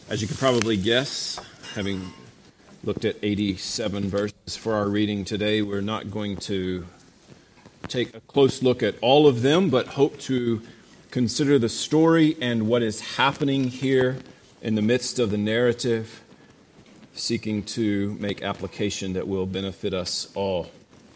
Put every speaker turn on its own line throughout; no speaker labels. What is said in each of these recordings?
As you can probably guess, having looked at 87 verses for our reading today, we're not going to take a close look at all of them, but hope to consider the story and what is happening here in the midst of the narrative, seeking to make application that will benefit us all.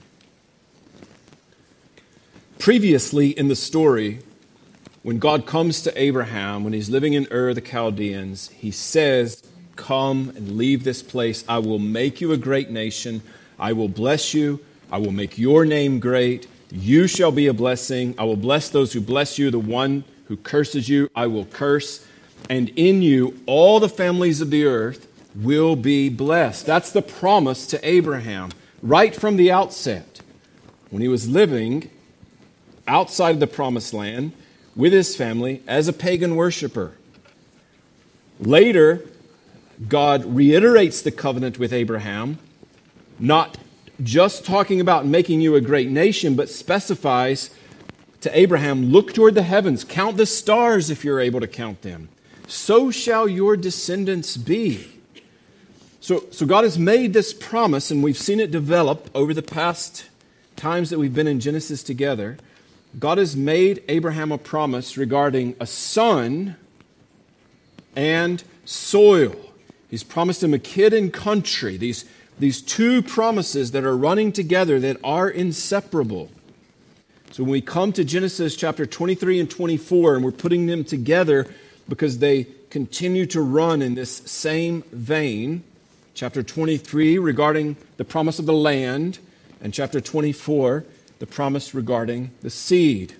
Previously in the story, when God comes to Abraham, when he's living in Ur of the Chaldeans, he says, "Come and leave this place. I will make you a great nation. I will bless you. I will make your name great. You shall be a blessing. I will bless those who bless you. The one who curses you, I will curse. And in you, all the families of the earth will be blessed." That's the promise to Abraham right from the outset. When he was living outside of the promised land with his family as a pagan worshiper. Later, God reiterates the covenant with Abraham, not just talking about making you a great nation, but specifies to Abraham, look toward the heavens, count the stars if you're able to count them. So shall your descendants be. So God has made this promise, and we've seen it develop over the past times that we've been in Genesis together. God has made Abraham a promise regarding a son and soil. He's promised him a kid and country. These two promises that are running together that are inseparable. So when we come to Genesis chapter 23 and 24, and we're putting them together because they continue to run in this same vein, chapter 23 regarding the promise of the land, and chapter 24, the promise regarding the seed.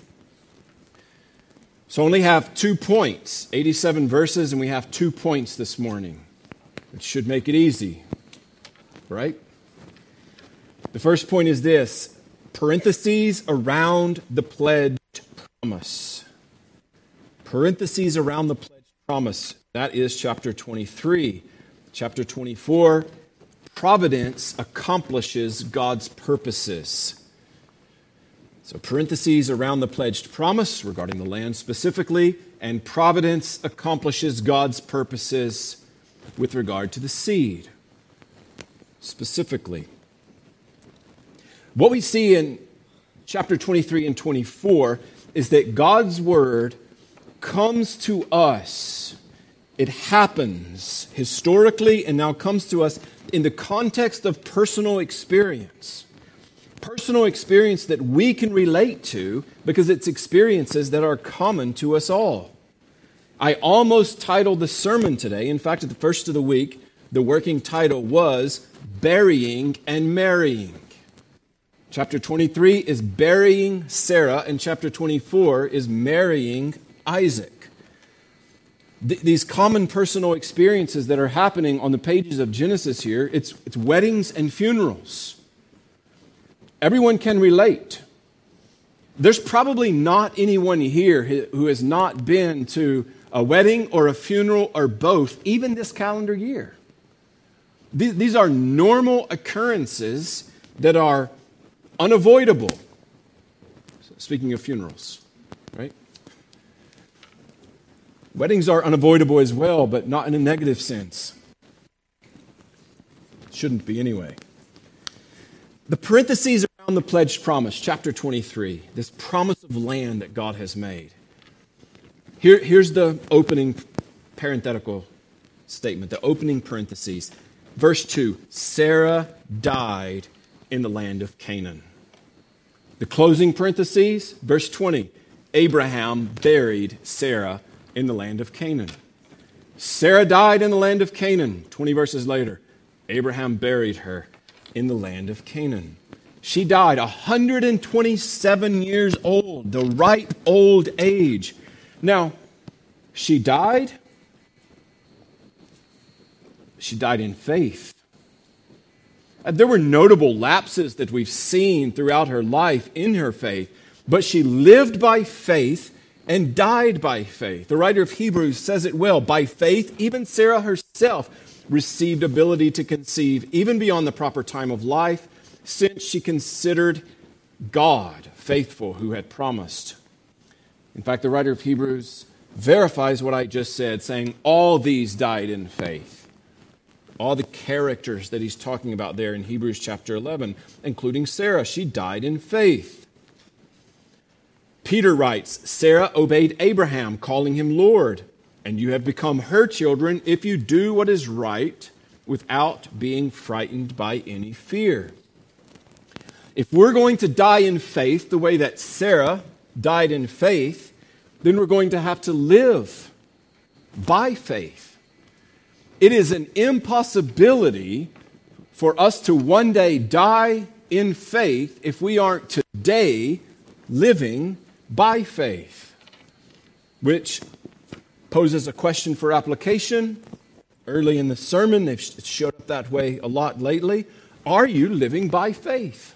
So only have 2 points, 87 verses, and we have 2 points this morning. It should make it easy, right? The first point is this: parentheses around the pledged promise. Parentheses around the pledged promise. That is chapter 23. Chapter 24, providence accomplishes God's purposes. So parentheses around the pledged promise regarding the land specifically, and providence accomplishes God's purposes with regard to the seed specifically. What we see in chapter 23 and 24 is that God's word comes to us. It happens historically and now comes to us in the context of personal experience. Personal experience that we can relate to because it's experiences that are common to us all. I almost titled the sermon today, in fact, at the first of the week, the working title was Burying and Marrying. Chapter 23 is burying Sarah, and chapter 24 is marrying Isaac. These common personal experiences that are happening on the pages of Genesis here, it's weddings and funerals. Everyone can relate. There's probably not anyone here who has not been to a wedding or a funeral or both, even this calendar year. These are normal occurrences that are unavoidable. Speaking of funerals, right? Weddings are unavoidable as well, but not in a negative sense. Shouldn't be anyway. The parentheses around the pledged promise, chapter 23, this promise of land that God has made. Here's the opening parenthetical statement, the opening parentheses. Verse 2, Sarah died in the land of Canaan. The closing parentheses, verse 20, Abraham buried Sarah in the land of Canaan. Sarah died in the land of Canaan. 20 verses later, Abraham buried her in the land of Canaan. She died 127 years old, the ripe old age. Now, she died in faith. There were notable lapses that we've seen throughout her life in her faith, but she lived by faith and died by faith. The writer of Hebrews says it well. By faith, even Sarah herself received ability to conceive even beyond the proper time of life, since she considered God faithful who had promised. In fact, the writer of Hebrews verifies what I just said, saying all these died in faith. All the characters that he's talking about there in Hebrews chapter 11, including Sarah, she died in faith. Peter writes, Sarah obeyed Abraham, calling him Lord, and you have become her children if you do what is right without being frightened by any fear. If we're going to die in faith the way that Sarah died in faith, then we're going to have to live by faith. It is an impossibility for us to one day die in faith if we aren't today living by faith, which poses a question for application. Early in the sermon, they've showed up that way a lot lately. Are you living by faith?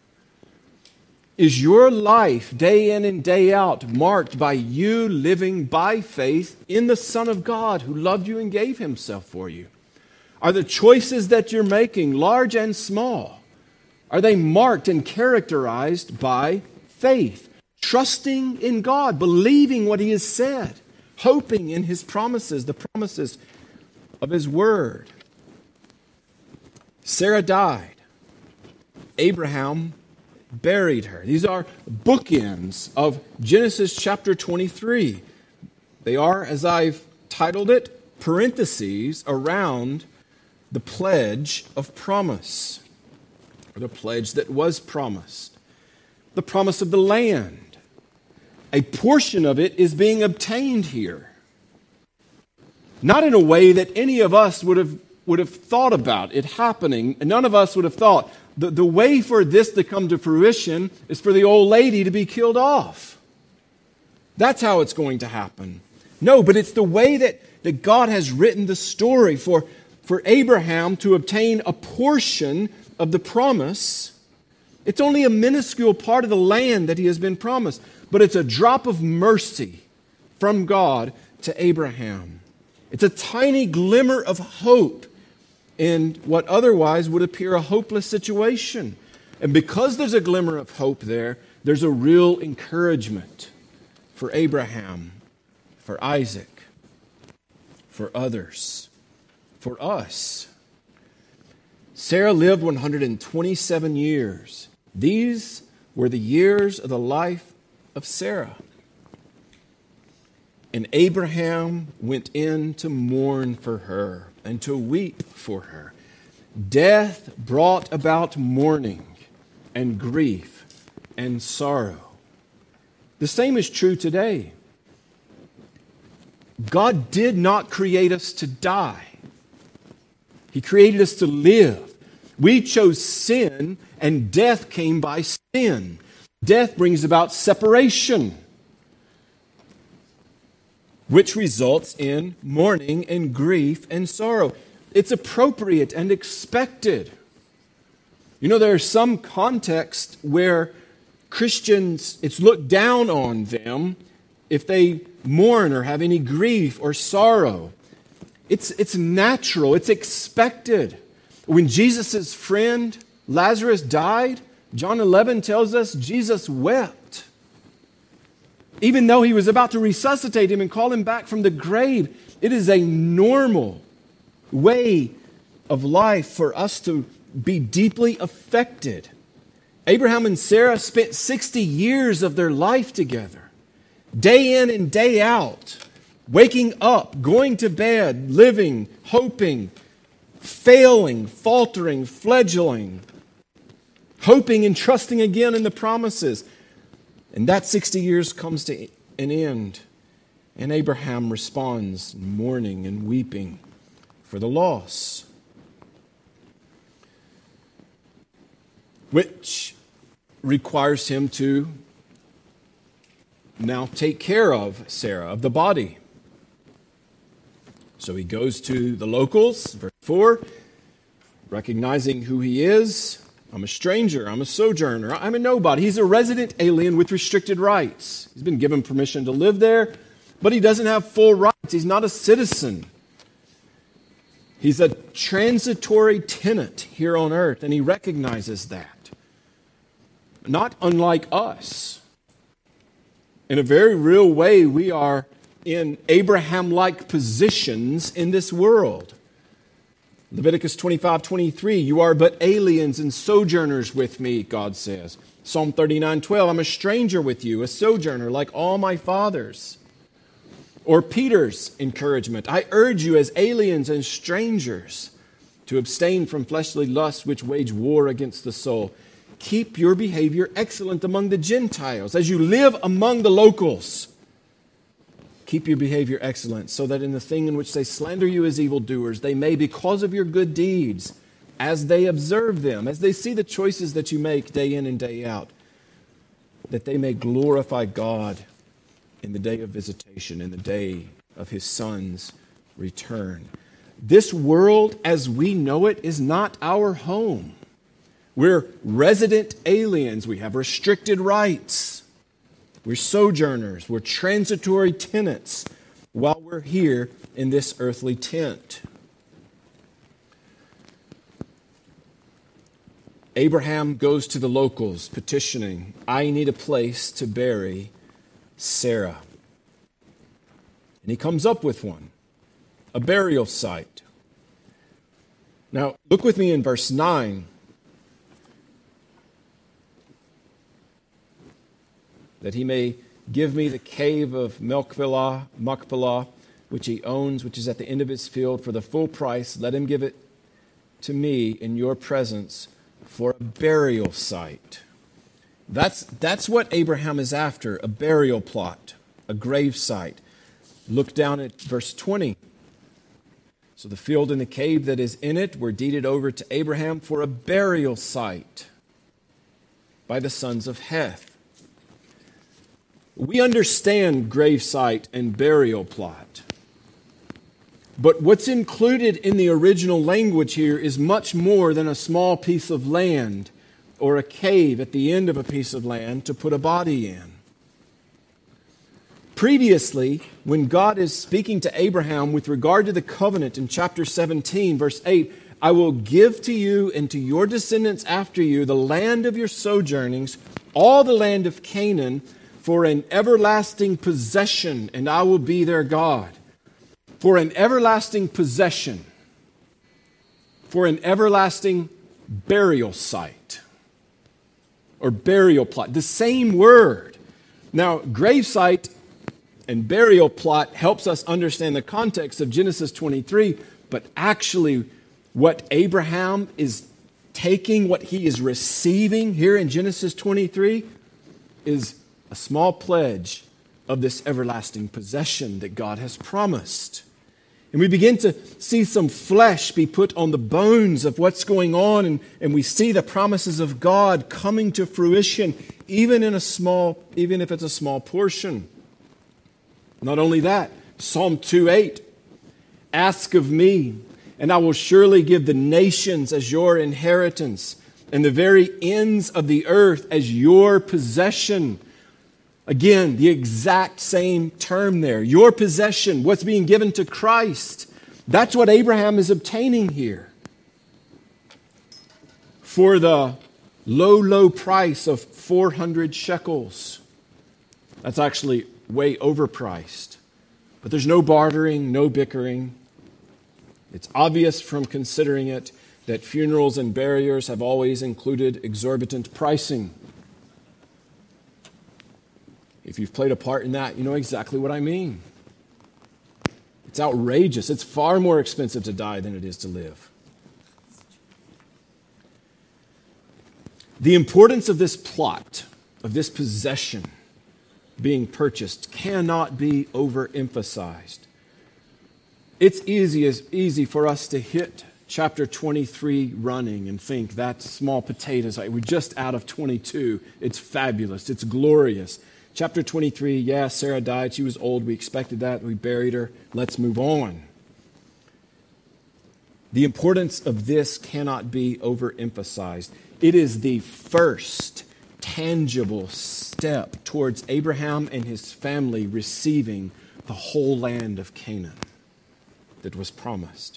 Is your life, day in and day out, marked by you living by faith in the Son of God who loved you and gave himself for you? Are the choices that you're making, large and small, are they marked and characterized by faith? Trusting in God, believing what he has said, hoping in his promises, the promises of his word. Sarah died. Abraham buried her. These are bookends of Genesis chapter 23. They are, as I've titled it, parentheses around the pledge of promise, or the pledge that was promised, the promise of the land. A portion of it is being obtained here. Not in a way that any of us would have thought about it happening. And none of us would have thought, the way for this to come to fruition is for the old lady to be killed off. That's how it's going to happen. No, but it's the way that God has written the story for Abraham to obtain a portion of the promise. It's only a minuscule part of the land that he has been promised, but it's a drop of mercy from God to Abraham. It's a tiny glimmer of hope in what otherwise would appear a hopeless situation. And because there's a glimmer of hope there, there's a real encouragement for Abraham, for Isaac, for others, for us. Sarah lived 127 years. These were the years of the life of Sarah. And Abraham went in to mourn for her and to weep for her. Death brought about mourning and grief and sorrow. The same is true today. God did not create us to die. He created us to live. We chose sin, and death came by sin. Death brings about separation, which results in mourning and grief and sorrow. It's appropriate and expected. You know, there are some contexts where Christians, it's looked down on them if they mourn or have any grief or sorrow. It's natural, it's expected. When Jesus' friend Lazarus died, John 11 tells us Jesus wept. Even though he was about to resuscitate him and call him back from the grave, it is a normal way of life for us to be deeply affected. Abraham and Sarah spent 60 years of their life together, day in and day out, waking up, going to bed, living, hoping, failing, faltering, fledgling, hoping and trusting again in the promises. And that 60 years comes to an end. And Abraham responds, mourning and weeping for the loss, which requires him to now take care of Sarah, of the body. So he goes to the locals, verse 4, recognizing who he is. I'm a stranger, I'm a sojourner, I'm a nobody. He's a resident alien with restricted rights. He's been given permission to live there, but he doesn't have full rights. He's not a citizen. He's a transitory tenant here on earth, and he recognizes that. Not unlike us. In a very real way, we are in Abraham-like positions in this world. Leviticus 25:23, you are but aliens and sojourners with me, God says. Psalm 39:12, I'm a stranger with you, a sojourner like all my fathers. Or Peter's encouragement, I urge you as aliens and strangers to abstain from fleshly lusts which wage war against the soul. Keep your behavior excellent among the Gentiles as you live among the locals. Keep your behavior excellent, so that in the thing in which they slander you as evildoers, they may, because of your good deeds, as they observe them, as they see the choices that you make day in and day out, that they may glorify God in the day of visitation, in the day of His Son's return. This world as we know it is not our home. We're resident aliens. We have restricted rights. We're sojourners, we're transitory tenants while we're here in this earthly tent. Abraham goes to the locals petitioning, I need a place to bury Sarah. And he comes up with one, a burial site. Now, look with me in verse 9. That he may give me the cave of Machpelah, which he owns, which is at the end of his field, for the full price. Let him give it to me in your presence for a burial site. That's what Abraham is after, a burial plot, a grave site. Look down at verse 20. So the field and the cave that is in it were deeded over to Abraham for a burial site by the sons of Heth. We understand gravesite and burial plot. But what's included in the original language here is much more than a small piece of land or a cave at the end of a piece of land to put a body in. Previously, when God is speaking to Abraham with regard to the covenant in chapter 17, verse 8, I will give to you and to your descendants after you the land of your sojournings, all the land of Canaan, for an everlasting possession, and I will be their God. For an everlasting possession. For an everlasting burial site. Or burial plot. The same word. Now, gravesite and burial plot helps us understand the context of Genesis 23, but actually what Abraham is taking, what he is receiving here in Genesis 23 is a small pledge of this everlasting possession that God has promised. And we begin to see some flesh be put on the bones of what's going on, and we see the promises of God coming to fruition, even if it's a small portion. Not only that, Psalm 2:8, ask of me, and I will surely give the nations as your inheritance, and the very ends of the earth as your possession. Again, the exact same term there. Your possession, what's being given to Christ. That's what Abraham is obtaining here. For the low price of 400 shekels. That's actually way overpriced. But there's no bartering, no bickering. It's obvious from considering it that funerals and burials have always included exorbitant pricing. If you've played a part in that, you know exactly what I mean. It's outrageous. It's far more expensive to die than it is to live. The importance of this plot, of this possession being purchased, cannot be overemphasized. It's easy for us to hit chapter 23 running and think that's small potatoes. We're just out of 22. It's fabulous. It's glorious. Chapter 23, yeah, Sarah died. She was old. We expected that. We buried her. Let's move on. The importance of this cannot be overemphasized. It is the first tangible step towards Abraham and his family receiving the whole land of Canaan that was promised.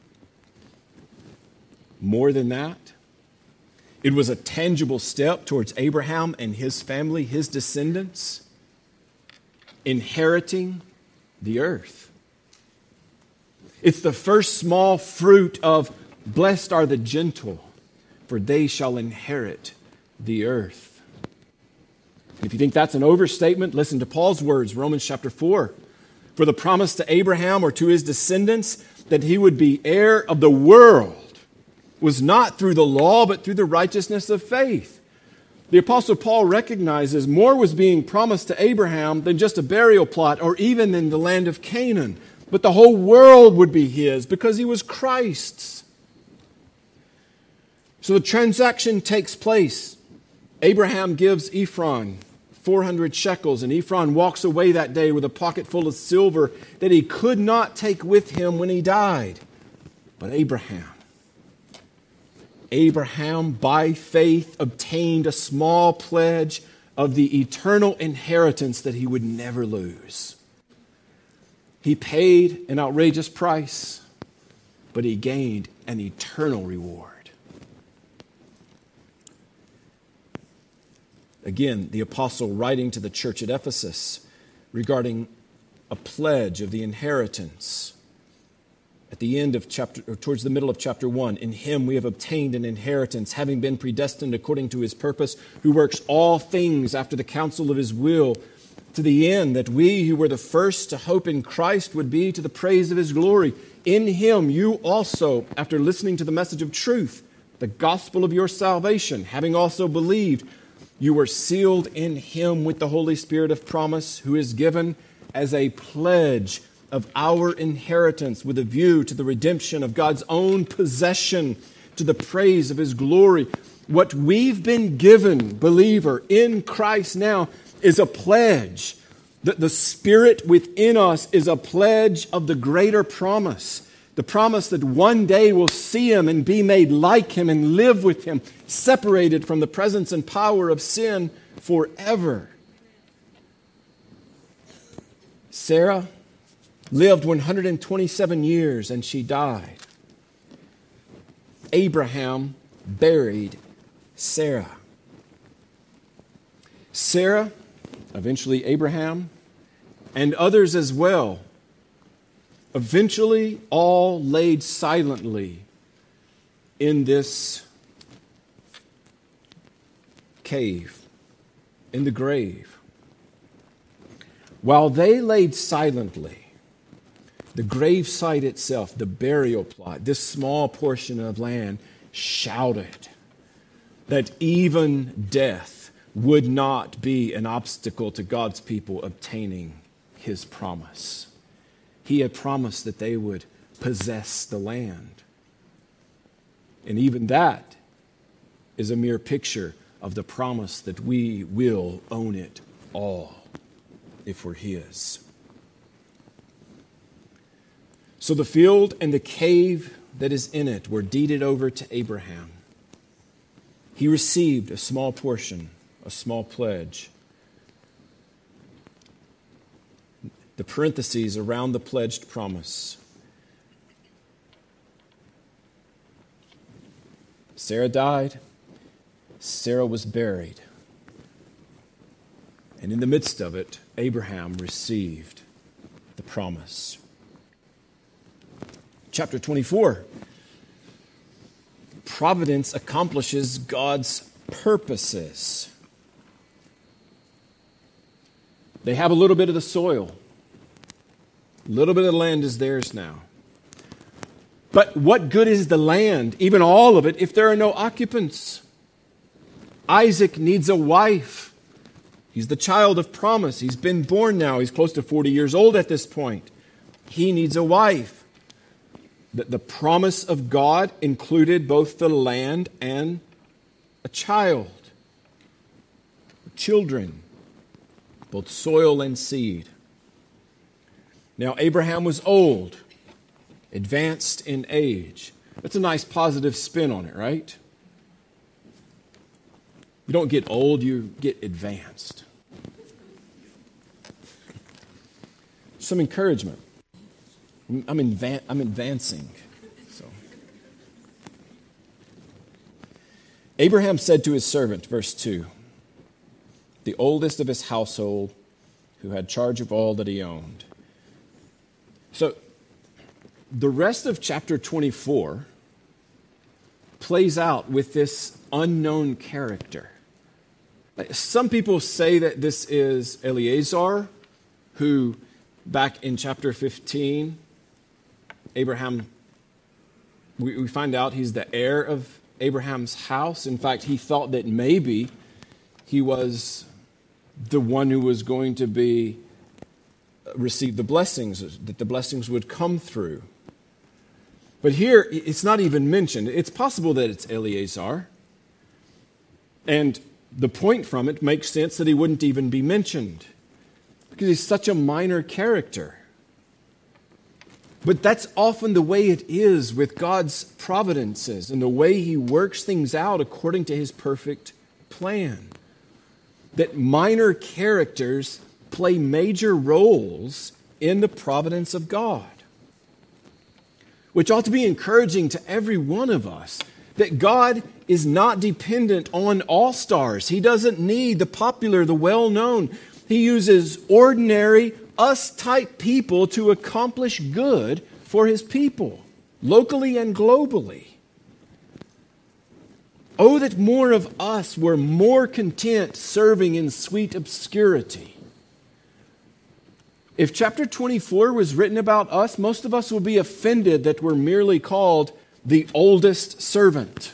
More than that, it was a tangible step towards Abraham and his family, his descendants, inheriting the earth. It's the first small fruit of blessed are the gentle, for they shall inherit the earth. If you think that's an overstatement, listen to Paul's words, Romans chapter 4. For the promise to Abraham or to his descendants that he would be heir of the world was not through the law, but through the righteousness of faith. The Apostle Paul recognizes more was being promised to Abraham than just a burial plot or even in the land of Canaan. But the whole world would be his because he was Christ's. So the transaction takes place. Abraham gives Ephron 400 shekels, and Ephron walks away that day with a pocket full of silver that he could not take with him when he died. But Abraham, by faith, obtained a small pledge of the eternal inheritance that he would never lose. He paid an outrageous price, but he gained an eternal reward. Again, the apostle writing to the church at Ephesus regarding a pledge of the inheritance. At the end of towards the middle of chapter 1, in him we have obtained an inheritance, having been predestined according to his purpose, who works all things after the counsel of his will, to the end that we who were the first to hope in Christ would be to the praise of his glory. In him you also, after listening to the message of truth, the gospel of your salvation, having also believed, you were sealed in him with the Holy Spirit of promise, who is given as a pledge of our inheritance with a view to the redemption of God's own possession, to the praise of his glory. What we've been given, believer, in Christ now is a pledge. The Spirit within us is a pledge of the greater promise. The promise that one day we'll see him and be made like him and live with him, separated from the presence and power of sin forever. Sarah lived 127 years and she died. Abraham buried Sarah. Sarah, eventually Abraham, and others as well, eventually all laid silently in this cave, in the grave. While they laid silently, the gravesite itself, the burial plot, this small portion of land, shouted that even death would not be an obstacle to God's people obtaining his promise. He had promised that they would possess the land. And even that is a mere picture of the promise that we will own it all if we're his. So the field and the cave that is in it were deeded over to Abraham. He received a small portion, a small pledge. The parentheses around the pledged promise. Sarah died. Sarah was buried. And in the midst of it, Abraham received the promise. Chapter 24. Providence accomplishes God's purposes. They have a little bit of the soil. A little bit of the land is theirs now. But what good is the land, even all of it, if there are no occupants? Isaac needs a wife. He's the child of promise. He's been born now. He's close to 40 years old at this point. He needs a wife. The promise of God included both the land and a child. Children, both soil and seed. Now, Abraham was old, advanced in age. That's a nice positive spin on it, right? You don't get old, you get advanced. Some encouragement. I'm advancing. So, Abraham said to his servant, verse 2, the oldest of his household, who had charge of all that he owned, So the rest of chapter 24 plays out with this unknown character. Some people say that this is Eleazar, who back in chapter 15, Abraham, we find out he's the heir of Abraham's house. In fact, he thought that maybe he was the one who was going to receive the blessings, that the blessings would come through. But here, it's not even mentioned. It's possible that it's Eleazar. And the point from it makes sense that he wouldn't even be mentioned, because he's such a minor character. But that's often the way it is with God's providences and the way He works things out according to His perfect plan. That minor characters play major roles in the providence of God. Which ought to be encouraging to every one of us, that God is not dependent on all-stars. He doesn't need the popular, the well-known. He uses ordinary, us-type people to accomplish good for His people, locally and globally. Oh, that more of us were more content serving in sweet obscurity. If chapter 24 was written about us, most of us will be offended that we're merely called the oldest servant.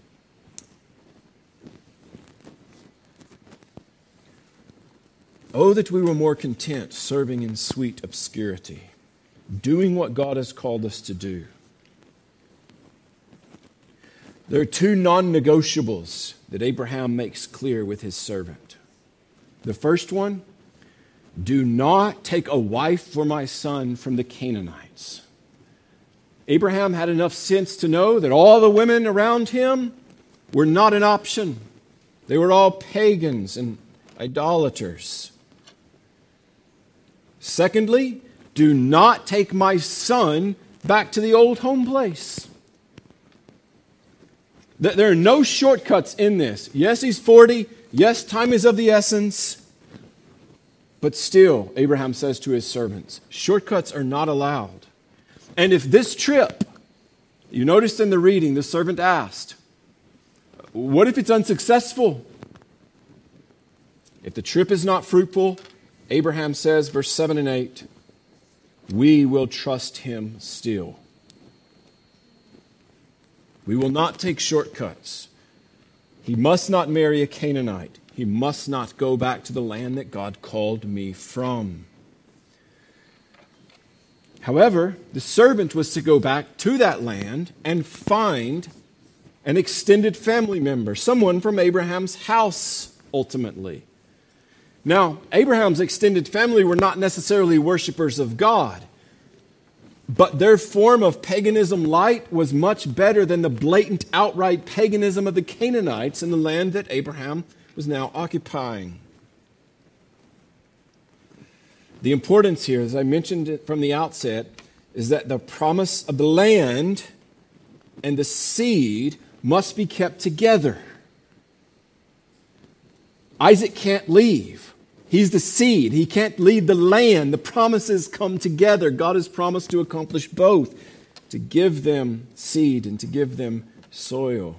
Oh, that we were more content serving in sweet obscurity, doing what God has called us to do. There are two non-negotiables that Abraham makes clear with his servant. The first one, do not take a wife for my son from the Canaanites. Abraham had enough sense to know that all the women around him were not an option. They were all pagans and idolaters. Secondly, do not take my son back to the old home place. There are no shortcuts in this. Yes, he's 40. Yes, time is of the essence. But still, Abraham says to his servants, shortcuts are not allowed. And if this trip, you noticed in the reading, the servant asked, what if it's unsuccessful? If the trip is not fruitful, Abraham says, verse 7 and 8, we will trust him still. We will not take shortcuts. He must not marry a Canaanite. He must not go back to the land that God called me from. However, the servant was to go back to that land and find an extended family member, someone from Abraham's house, ultimately. Now, Abraham's extended family were not necessarily worshipers of God, but their form of paganism light was much better than the blatant, outright paganism of the Canaanites in the land that Abraham was now occupying. The importance here, as I mentioned it from the outset, is that the promise of the land and the seed must be kept together. Isaac can't leave. He's the seed. He can't leave the land. The promises come together. God has promised to accomplish both, to give them seed and to give them soil.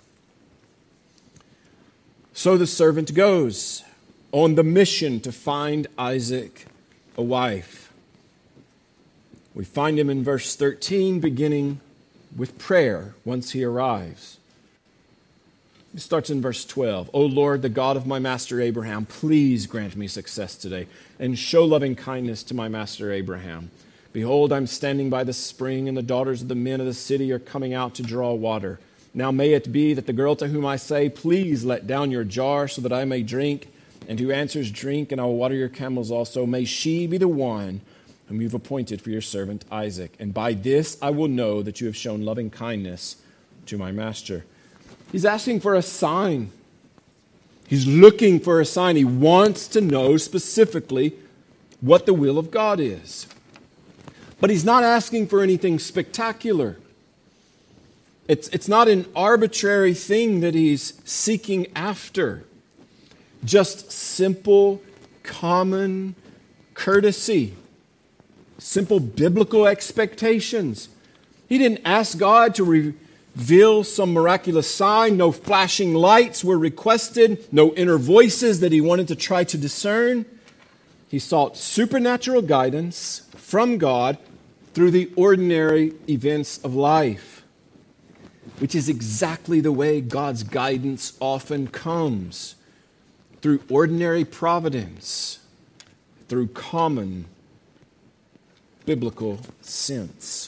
So the servant goes on the mission to find Isaac a wife. We find him in verse 13, beginning with prayer once he arrives. It starts in verse 12. O Lord, the God of my master Abraham, please grant me success today and show loving kindness to my master Abraham. Behold, I'm standing by the spring, and the daughters of the men of the city are coming out to draw water. Now may it be that the girl to whom I say, please let down your jar so that I may drink, and who answers, drink, and I will water your camels also, may she be the one whom you've appointed for your servant Isaac. And by this I will know that you have shown loving kindness to my master. He's asking for a sign. He's looking for a sign. He wants to know specifically what the will of God is. But he's not asking for anything spectacular. It's not an arbitrary thing that he's seeking after. Just simple, common courtesy. simple biblical expectations. He didn't ask God to reveal some miraculous sign. No flashing lights were requested. No inner voices that he wanted to try to discern. He sought supernatural guidance from God through the ordinary events of life, which is exactly the way God's guidance often comes, through ordinary providence, through common biblical sense.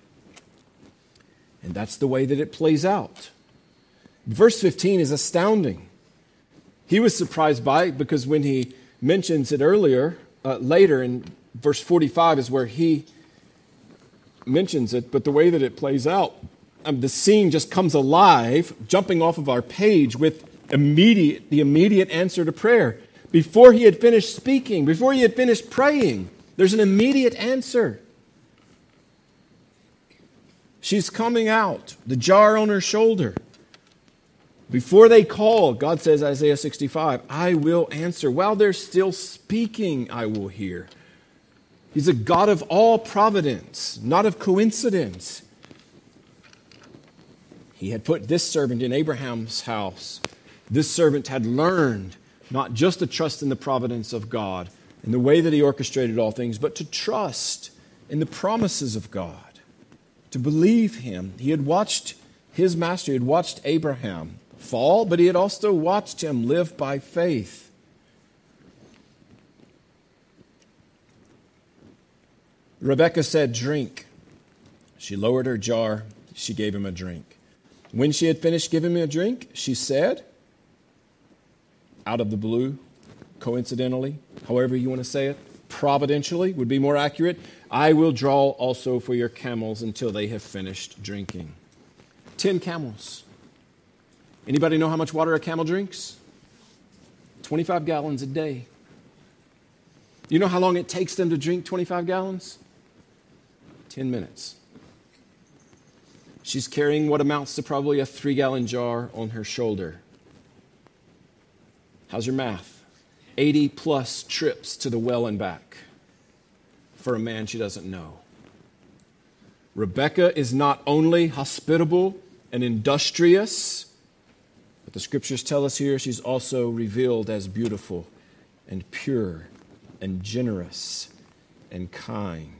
And that's the way that it plays out. Verse 15 is astounding. He was surprised by it because when he mentions it later in verse 45 is where he mentions it, but the way that it plays out, the scene just comes alive, jumping off of our page with the immediate answer to prayer. Before he had finished speaking, before he had finished praying, there's an immediate answer. She's coming out, the jar on her shoulder. Before they call, God says, Isaiah 65, I will answer. While they're still speaking, I will hear. He's a God of all providence, not of coincidence. He had put this servant in Abraham's house. This servant had learned not just to trust in the providence of God and the way that he orchestrated all things, but to trust in the promises of God, to believe him. He had watched his master, he had watched Abraham fall, but he had also watched him live by faith. Rebekah said, drink. She lowered her jar. She gave him a drink. When she had finished giving him a drink, she said, out of the blue, coincidentally, however you want to say it, providentially would be more accurate, I will draw also for your camels until they have finished drinking. 10 camels. Anybody know how much water a camel drinks? 25 gallons a day. You know how long it takes them to drink 25 gallons? 10 minutes. She's carrying what amounts to probably a 3-gallon jar on her shoulder. How's your math? 80 plus trips to the well and back for a man she doesn't know. Rebekah is not only hospitable and industrious, but the scriptures tell us here she's also revealed as beautiful and pure and generous and kind.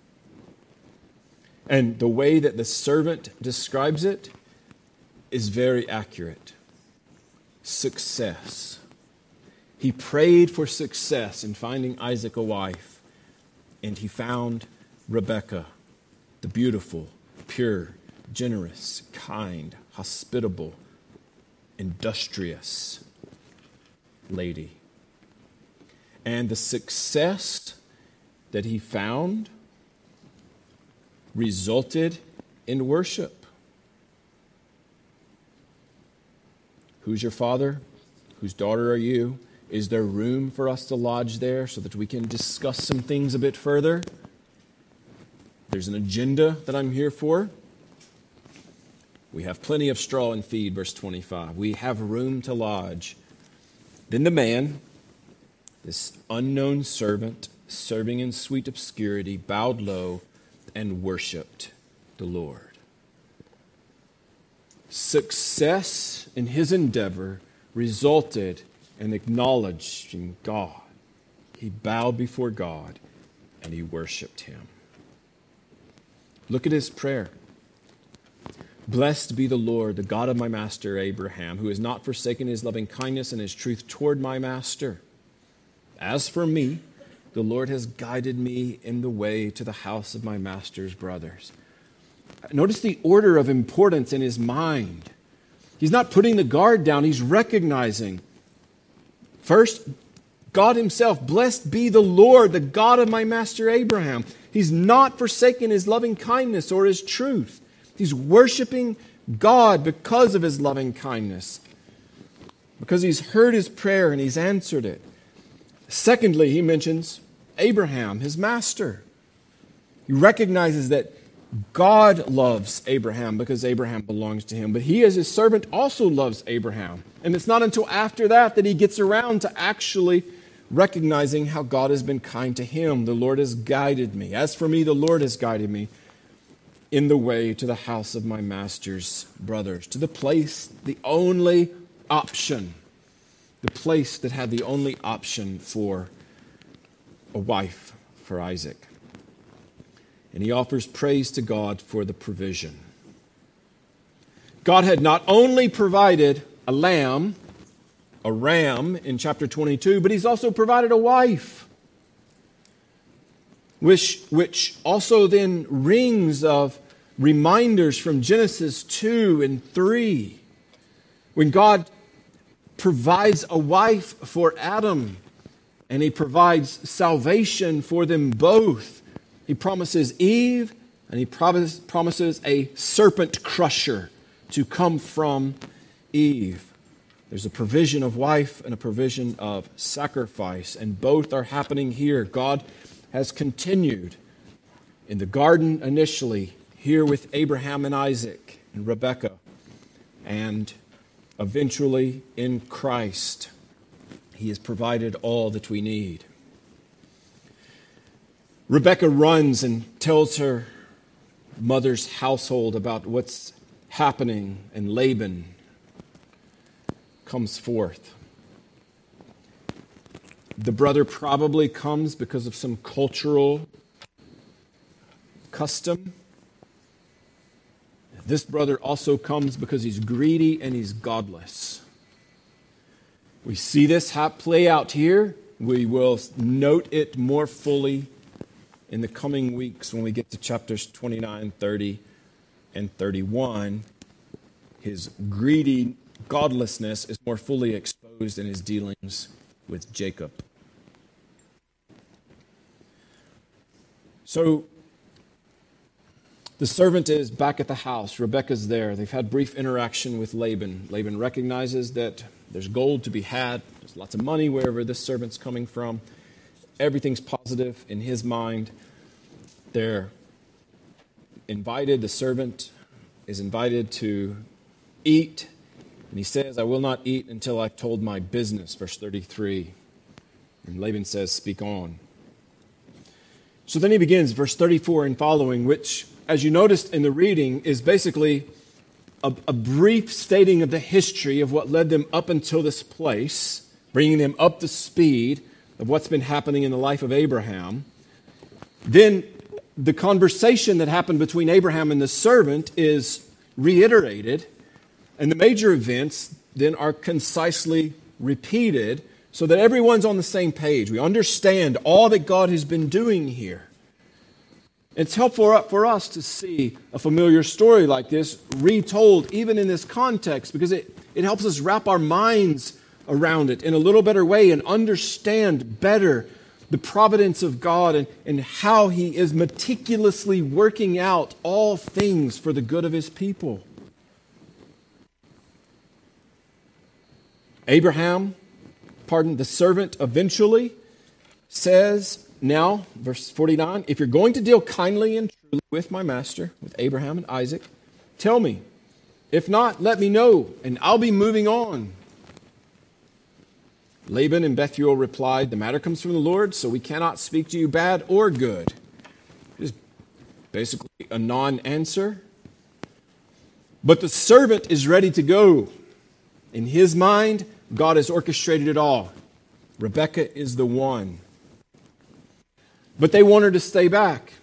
And the way that the servant describes it is very accurate. Success. He prayed for success in finding Isaac a wife, and he found Rebekah, the beautiful, pure, generous, kind, hospitable, industrious lady. And the success that he found resulted in worship. Who's your father? Whose daughter are you? Is there room for us to lodge there so that we can discuss some things a bit further? There's an agenda that I'm here for. We have plenty of straw and feed, verse 25. We have room to lodge. Then the man, this unknown servant, serving in sweet obscurity, bowed low and worshiped the Lord. Success in his endeavor resulted in acknowledging God. He bowed before God and he worshiped him. Look at his prayer. Blessed be the Lord, the God of my master Abraham, who has not forsaken his loving kindness and his truth toward my master. As for me, the Lord has guided me in the way to the house of my master's brothers. Notice the order of importance in his mind. He's not putting the guard down. He's recognizing. First, God himself, blessed be the Lord, the God of my master Abraham. He's not forsaken his loving kindness or his truth. He's worshiping God because of his loving kindness, because he's heard his prayer and he's answered it. Secondly, he mentions Abraham, his master. He recognizes that God loves Abraham because Abraham belongs to him, but he as his servant also loves Abraham. And it's not until after that that he gets around to actually recognizing how God has been kind to him. The Lord has guided me. As for me, the Lord has guided me in the way to the house of my master's brothers, to the place, the only option, the place that had the only option for a wife for Isaac. And he offers praise to God for the provision. God had not only provided a lamb, a ram in chapter 22, but he's also provided a wife, which also then rings of reminders from Genesis 2 and 3. When God provides a wife for Adam and he provides salvation for them both, he promises Eve and he promises a serpent crusher to come from Eve. There's a provision of wife and a provision of sacrifice, and both are happening here. God has continued in the garden initially, here with Abraham and Isaac and Rebekah, and eventually in Christ. He has provided all that we need. Rebekah runs and tells her mother's household about what's happening, and Laban comes forth. The brother probably comes because of some cultural custom. This brother also comes because he's greedy and he's godless. We see this play out here. We will note it more fully in the coming weeks when we get to chapters 29, 30, and 31. His greedy godlessness is more fully exposed in his dealings with Jacob. So the servant is back at the house. Rebekah's there. They've had brief interaction with Laban. Laban recognizes that there's gold to be had. There's lots of money wherever this servant's coming from. Everything's positive in his mind. They're invited. The servant is invited to eat. And he says, I will not eat until I've told my business, verse 33. And Laban says, speak on. So then he begins, verse 34 and following, which, as you noticed in the reading, is basically a brief stating of the history of what led them up until this place, bringing them up to speed of what's been happening in the life of Abraham. Then the conversation that happened between Abraham and the servant is reiterated, and the major events then are concisely repeated so that everyone's on the same page. We understand all that God has been doing here. It's helpful for us to see a familiar story like this retold even in this context, because it helps us wrap our minds around it in a little better way and understand better the providence of God and how He is meticulously working out all things for the good of His people. The servant eventually says, now, verse 49, if you're going to deal kindly and truly with my master, with Abraham and Isaac, tell me. If not, let me know, and I'll be moving on. Laban and Bethuel replied, the matter comes from the Lord, so we cannot speak to you bad or good. Just basically a non-answer. But the servant is ready to go. In his mind, God has orchestrated it all. Rebekah is the one. But they want her to stay back.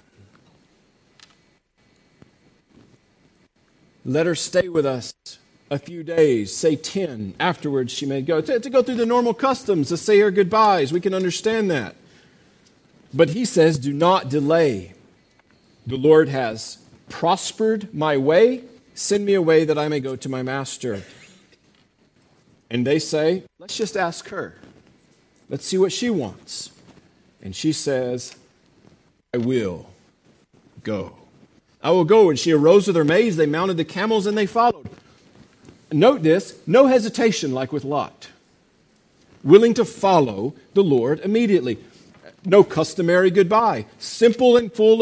Let her stay with us a few days, say 10. Afterwards, she may go. To go through the normal customs, to say her goodbyes. We can understand that. But he says, do not delay. The Lord has prospered my way. Send me away that I may go to my master. And they say, let's just ask her. Let's see what she wants. And she says, I will go. I will go. And she arose with her maids. They mounted the camels and they followed. Note this, no hesitation like with Lot. Willing to follow the Lord immediately. No customary goodbye. Simple and full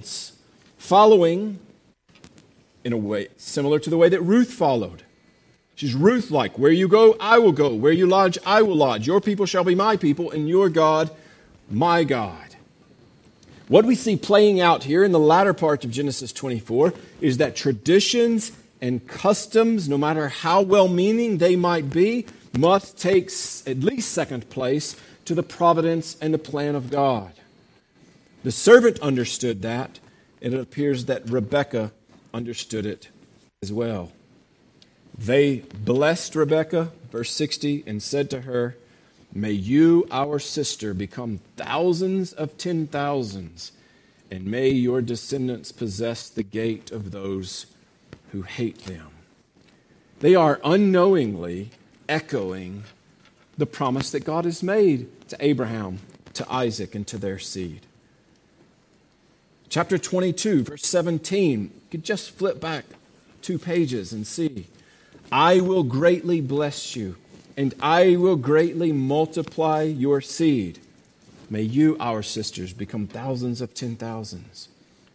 obedience. Following in a way similar to the way that Ruth followed. She's Ruth-like. Where you go, I will go. Where you lodge, I will lodge. Your people shall be my people, and your God, my God. What we see playing out here in the latter part of Genesis 24 is that traditions and customs, no matter how well-meaning they might be, must take at least second place to the providence and the plan of God. The servant understood that, and it appears that Rebekah understood it as well. They blessed Rebekah, verse 60, and said to her, "May you, our sister, become thousands of 10,000s, and may your descendants possess the gate of those who hate them." They are unknowingly echoing the promise that God has made to Abraham, to Isaac, and to their seed. Chapter 22, verse 17, you could just flip back 2 pages and see. "I will greatly bless you, and I will greatly multiply your seed. May you, our sisters, become thousands of 10,000s.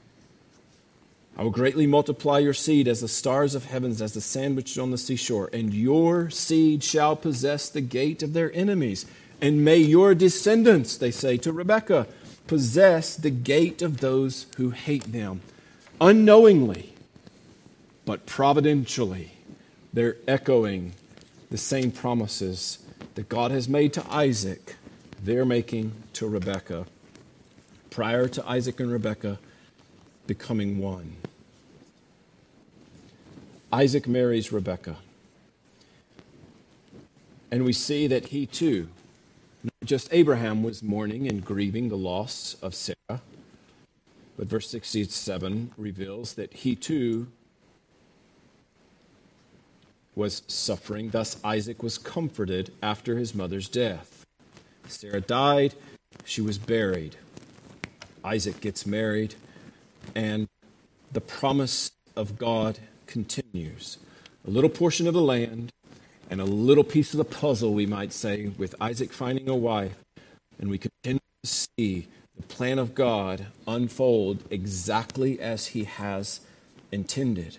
I will greatly multiply your seed as the stars of heavens, as the sand which is on the seashore, and your seed shall possess the gate of their enemies. And may your descendants," they say to Rebekah, "possess the gate of those who hate them." Unknowingly, but providentially, they're echoing the same promises that God has made to Isaac, they're making to Rebekah, prior to Isaac and Rebekah becoming one. Isaac marries Rebekah. And we see that he too, not just Abraham, was mourning and grieving the loss of Sarah, but verse 67 reveals that he too was suffering. Thus Isaac was comforted after his mother's death. Sarah died, she was buried. Isaac gets married, and the promise of God continues. A little portion of the land and a little piece of the puzzle, we might say, with Isaac finding a wife. And we continue to see the plan of God unfold exactly as he has intended.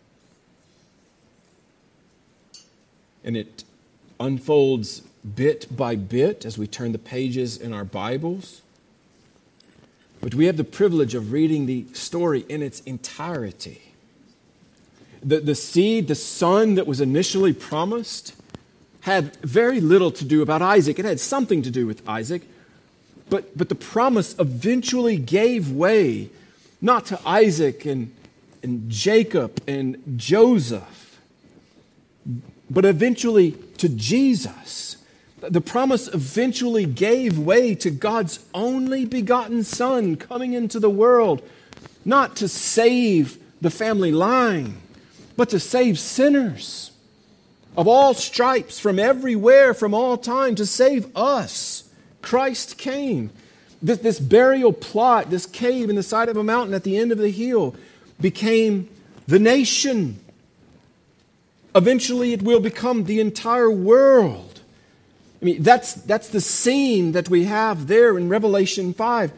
And it unfolds bit by bit as we turn the pages in our Bibles. But we have the privilege of reading the story in its entirety. The seed, the son that was initially promised, had very little to do about Isaac. It had something to do with Isaac, but the promise eventually gave way, not to Isaac and Jacob and Joseph, but eventually to Jesus. The promise eventually gave way to God's only begotten Son coming into the world, not to save the family line, but to save sinners of all stripes, from everywhere, from all time, to save us. Christ came. This burial plot, this cave in the side of a mountain at the end of the hill, became the nation. Eventually it will become the entire world. I mean, that's the scene that we have there in Revelation 5.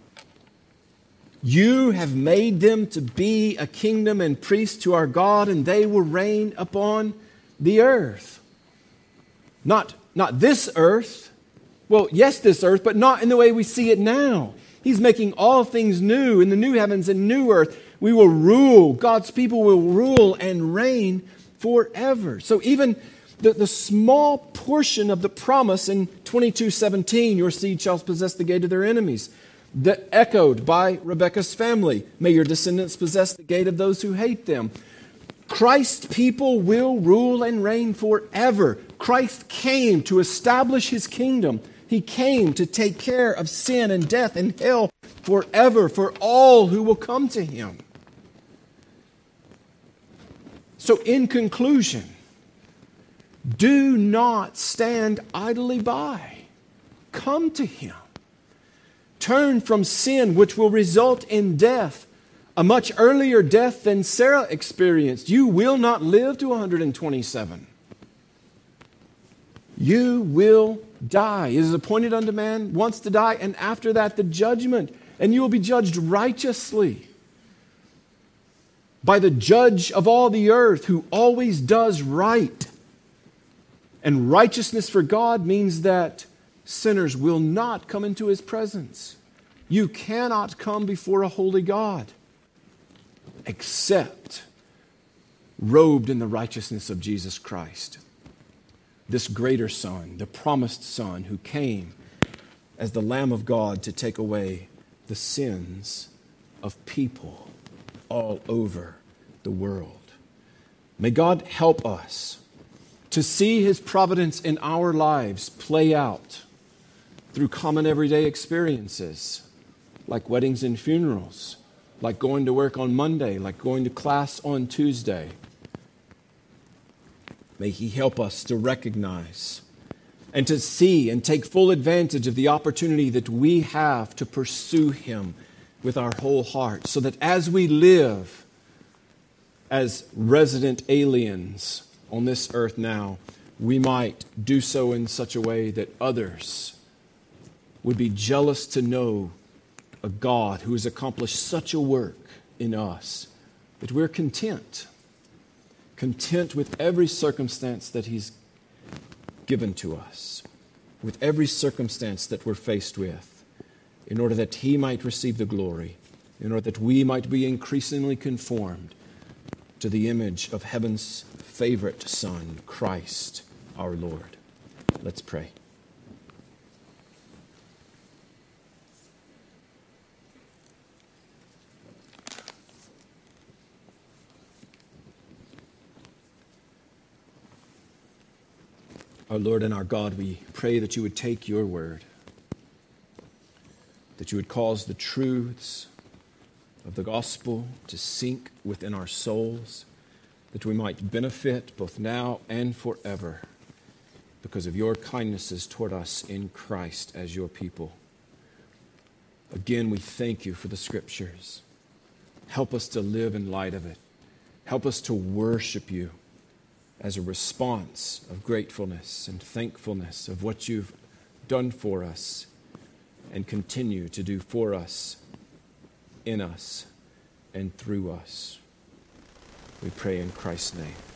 You have made them to be a kingdom and priests to our God, and they will reign upon the earth. Not this earth. Well, yes, this earth, but not in the way we see it now. He's making all things new in the new heavens and new earth. We will rule. God's people will rule and reign forever. So even the small portion of the promise in 22:17, your seed shall possess the gate of their enemies, that echoed by Rebekah's family. May your descendants possess the gate of those who hate them. Christ's people will rule and reign forever. Christ came to establish his kingdom. He came to take care of sin and death and hell forever for all who will come to him. So in conclusion, do not stand idly by. Come to him. Turn from sin, which will result in death, a much earlier death than Sarah experienced. You will not live to 127. You will die. It is appointed unto man once to die, and after that the judgment. And you will be judged righteously by the judge of all the earth, who always does right. And righteousness for God means that sinners will not come into His presence. You cannot come before a holy God except robed in the righteousness of Jesus Christ, this greater Son, the promised Son who came as the Lamb of God to take away the sins of people all over the world. May God help us to see His providence in our lives play out through common everyday experiences like weddings and funerals, like going to work on Monday, like going to class on Tuesday. May He help us to recognize and to see and take full advantage of the opportunity that we have to pursue Him with our whole heart, so that as we live as resident aliens on this earth now, we might do so in such a way that others would be jealous to know a God who has accomplished such a work in us that we're content with every circumstance that He's given to us, with every circumstance that we're faced with, in order that He might receive the glory, in order that we might be increasingly conformed to the image of heaven's favorite Son, Christ our Lord. Let's pray. Our Lord and our God, we pray that You would take Your word, that You would cause the truths of the gospel to sink within our souls, that we might benefit both now and forever because of Your kindnesses toward us in Christ as Your people. Again, we thank You for the Scriptures. Help us to live in light of it. Help us to worship You as a response of gratefulness and thankfulness of what You've done for us and continue to do for us, in us, and through us. We pray in Christ's name.